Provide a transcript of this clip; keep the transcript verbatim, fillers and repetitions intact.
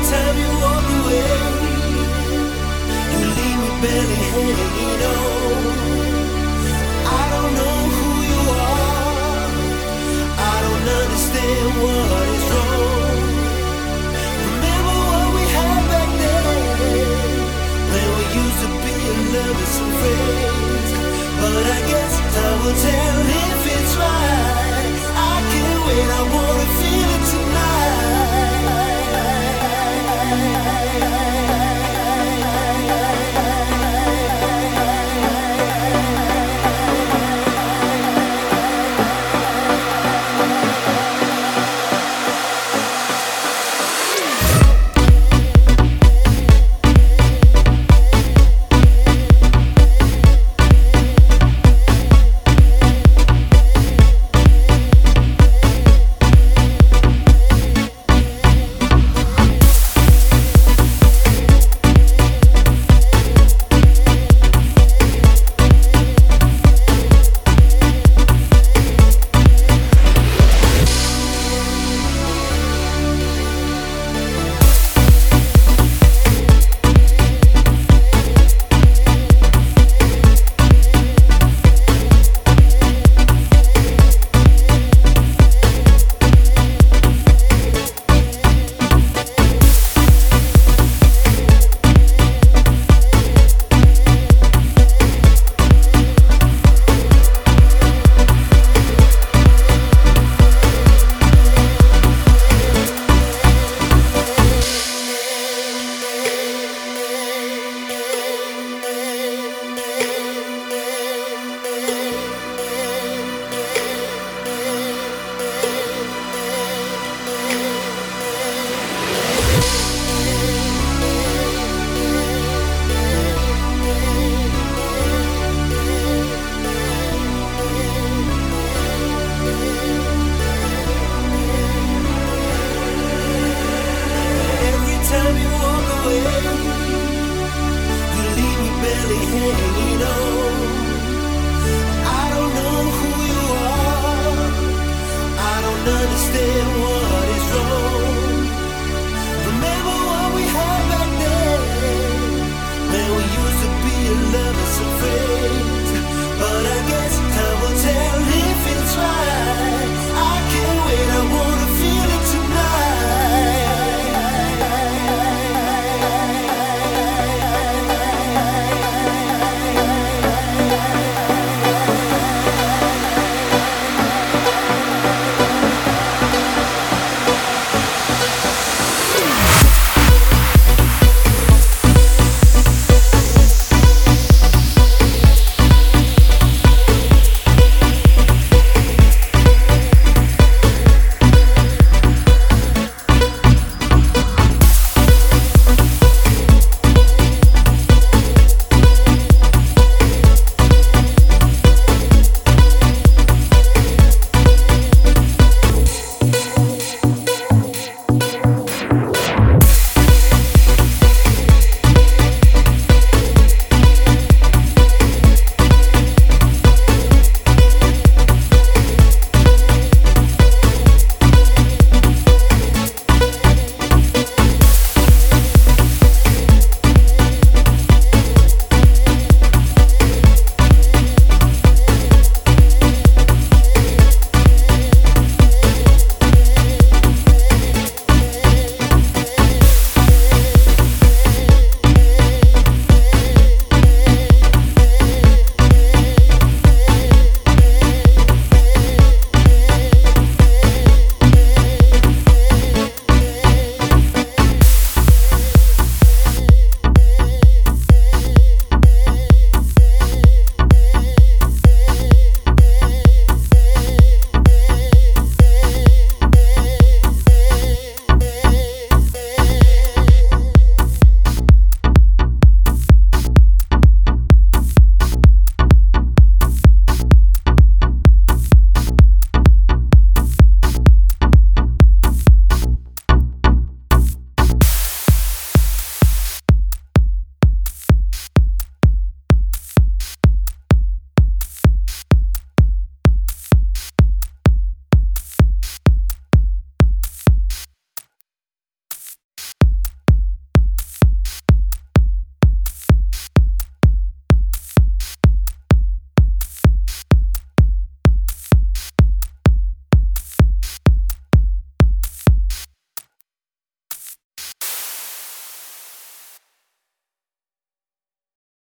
time you walk away, you leave me barely hanging on. I don't know who you are, I don't understand what is wrong. Remember what we had back then, when we used to be lovers and friends. But I guess time will tell if it's right. I can't wait, I wanna feel it tonight. Hanging on. I don't know who you are, I don't understand what is wrong.